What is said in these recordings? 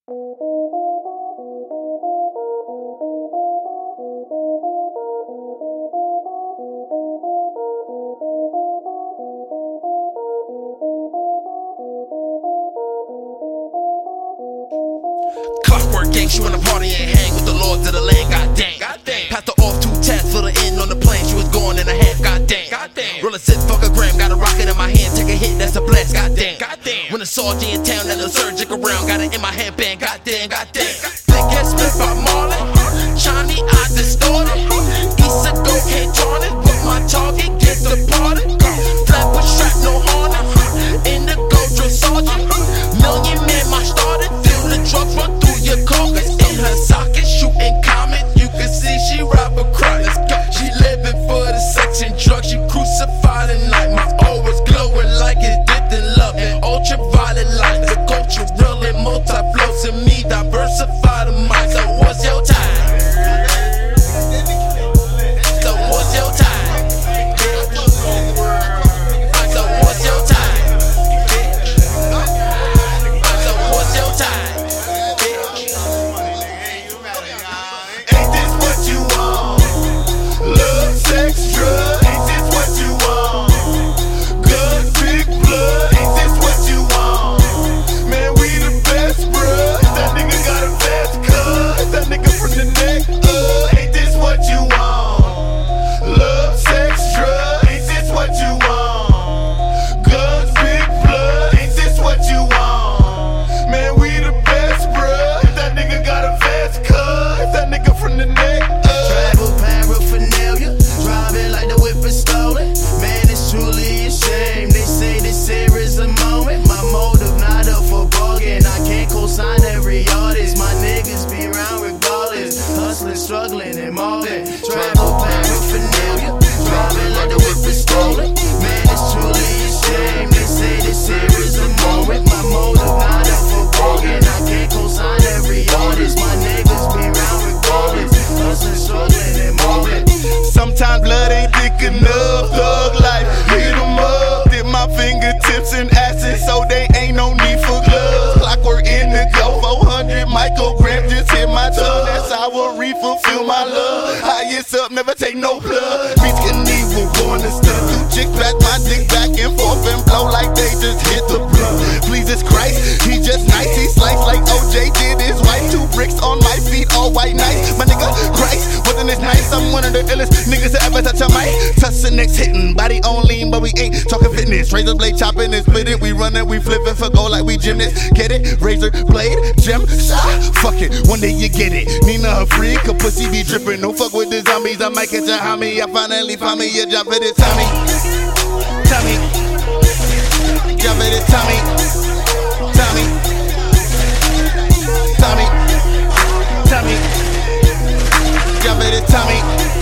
Clockwork gang, she wanna party and hang with the lords of the land, goddamn. Passed her off 2 tests for the end on the plane, she was going in a half, goddamn. Roll a sip, fuck a gram, got a rocket in my hand, take a hit, that's a blast, goddamn. When a sergeant in town and a surgic around, got it in my headband, goddamn. Thick head split by Marlin, shiny eyes distorted. East of go can't charge it, but my target gets departed. Flat with shrapnel harness, in the go drill sergeant. Million man, my started, feel the drugs run through your carcass. In her socket, shooting comets, you can see she rob a crowd. She living for the sex and drugs, she crucified and like my aura's glowing like it's dipped in love. Ultraviolet light, the culture real and multi-flows to me, diversify the mind. So what's your time? So what's your time? So what's your time? So what's your time? Ain't this what you want? Love, sex, drugs. Ain't this what you want? Guns, big blood. Ain't this what you want? Man, we the best, bruh. That nigga got a fast cut. That nigga from the neck up. Ain't this what you want? Love, sex, drugs. Ain't this what you want? Guns, big blood. Ain't this what you want? Man, we the best, bruh. That nigga got a fast cut. That nigga from the neck up. Travel paraphernalia, driving like the whip is stolen. Man, it's truly a shame. They say this here is a moment. My motive not up for bargain. I can't co-sign every artist. My niggas be round regardless. Hustling, struggling, and molding. Travel paraphernalia, driving like the whip is stolen. Man, it's truly a shame. They say this here is a moment. My motive not up for bargain. I can't co-sign every artist. My niggas be round regardless. Hustling, struggling, and molding. Sometimes blood ain't thick enough. Thug life, hit 'em up. Dip my fingertips in acid, so they ain't no need for gloves. Clockwork in the go, 400 micrograms just hit my tongue. That's our refill, feel my love. Highest up, never take no blood. Beats Knievel, born to stun. 2 chicks back my dick back and forth and blow like they just hit the blood. Please, it's Christ, he just nice. He sliced like OJ did his wife. 2 bricks on my feet, all white nice. My nigga, Christ, wasn't this nice? I'm one of the illest niggas to ever touch a mic. Touch the next hitting, body on lean, but we ain't talking fitness. Razor blade chopping and splitting, we running, we flipping for gold like we gymnasts. Get it? Razor blade, gem, fuck it, one day you get it. Nina a freak, a pussy be dripping. Don't fuck with the zombies, I might catch a homie. I finally found me a job for this Tommy. Job for this Tommy. Job for this Tommy.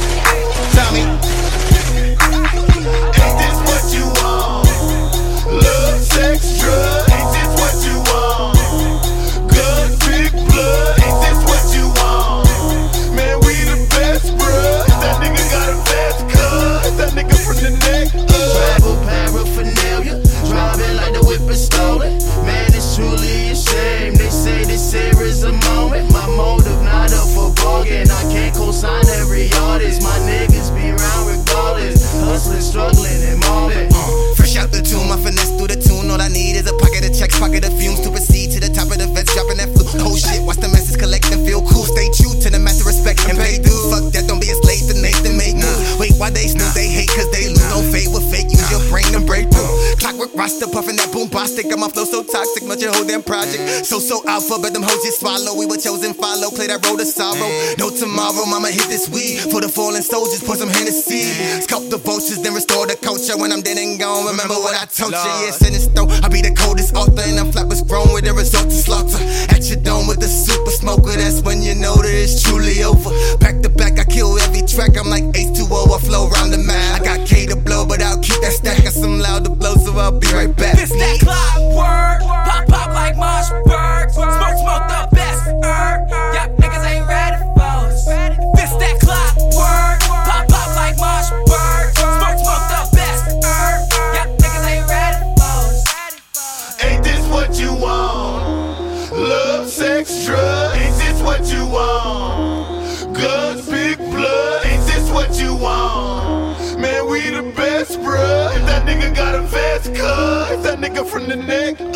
Ain't this what you want? Love, sex, drugs. Ain't this what you want? Guns, big blood. Ain't this what you want? Man, we the best, bruh. That nigga got a fast cut. That nigga from the neck up. Travel paraphernalia, driving like the whip is stolen. Man, it's truly a shame. They say this here is a moment. My motive not up for bargain. I can't co-sign every artist. My niggas be round regardless. Hustling, struggling, and molding. Fresh out the tomb, I finesse through the tune. All I need is a pocket of checks, pocket of fumes to proceed to the top of the vets, dropping that flu. Oh shit, watch the masses collect and feel cool. Stay true to the master, respect and pay dues. Fuck that, don't be a slave to Nathan, make moves. Wait, why they snooze? They hate cause they lose. Don't fade with fake, use your brain and break through. Clockwork roster, puffing that boom bombastic. Got my flow so toxic, much your whole damn project. So alpha, but them hoes just swallow. We were chosen, follow, play that road of sorrow. No tomorrow, mama hit this weed. For the fallen soldiers, pour some Hennessy. Sculpt the vultures, then restore the culture. When I'm dead and gone, remember what I told you. Yeah, set in stone. I be the coldest author, and I'm flat was grown with the result to slaughter. At your dome with the super smoker, that's when you know that it's truly over. Back to back, I kill every track. I'm like H2O, I flow around the map. I got K to blow, but I'll keep that stack. Got some loud to blow, so I'll be right back. This that clockwork, pop like Mossberg. Smoke the best herb. Yup, niggas ain't ready for us. This that clockwork, pop like Mossberg. Smoke the best herb. Yup, niggas ain't ready for us. Ain't this what you want? Love, extra. Ain't this what you want? Guns, big blood, ain't this what you want? Man, we the best, bruh. If that nigga got a vest, cuz if that nigga from the neck